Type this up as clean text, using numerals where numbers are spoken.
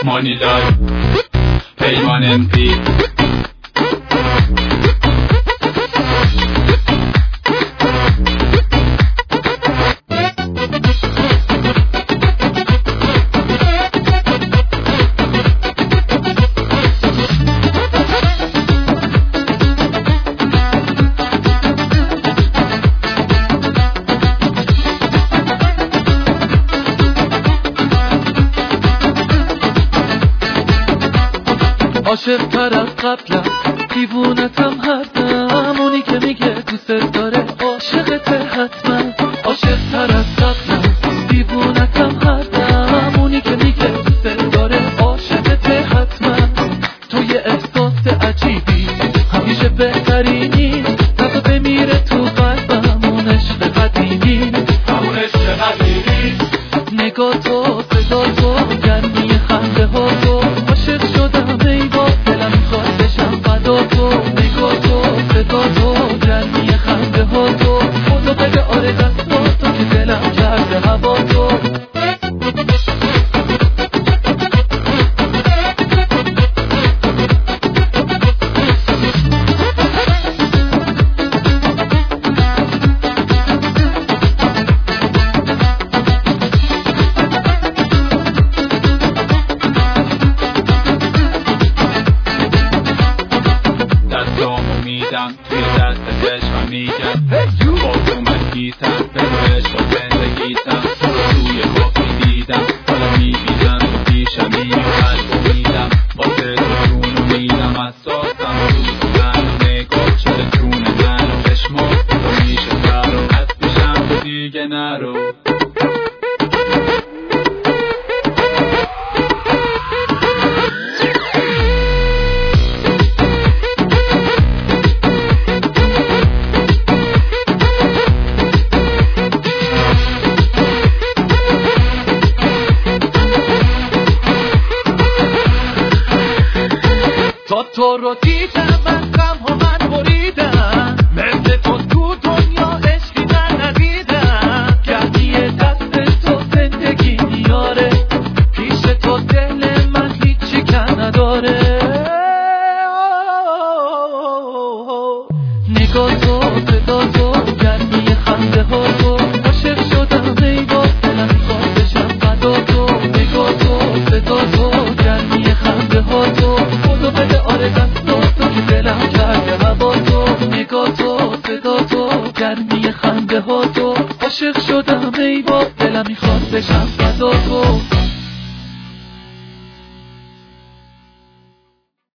مانی لایف پیمان امپی عاشق تر از قبلم دیوونتم هر دم اونی که میگه دوست داره عاشقته حتما عاشق تر از قبلم دیوونتم هر دم اونی که میگه دوست داره عاشقته حتما تو یه احساس عجیبی همیشه بهترینی نزا بمیره تو قلبم اون عشق قدیمی نگاه تو صدا تو گرمی خنده ها تو عاشق شدم ای با دلم میخواد بشم فدا تو نگاه تو صدا تو گرمی خنده ها تو خدا بگه آره دست با تو که دلم کرده هوا تو میدم توی دست عشق میگم با تو من گیتم به رو عشق و زندگیتم توی خواب میدیدم حالا میبیدم تو پیشم میومد میدم واسه تو جونو میدم اساسم تو من نگاه شده جون من و چشما تو میشه فرو از پیشم تو دیگه نرو تو رو دیدم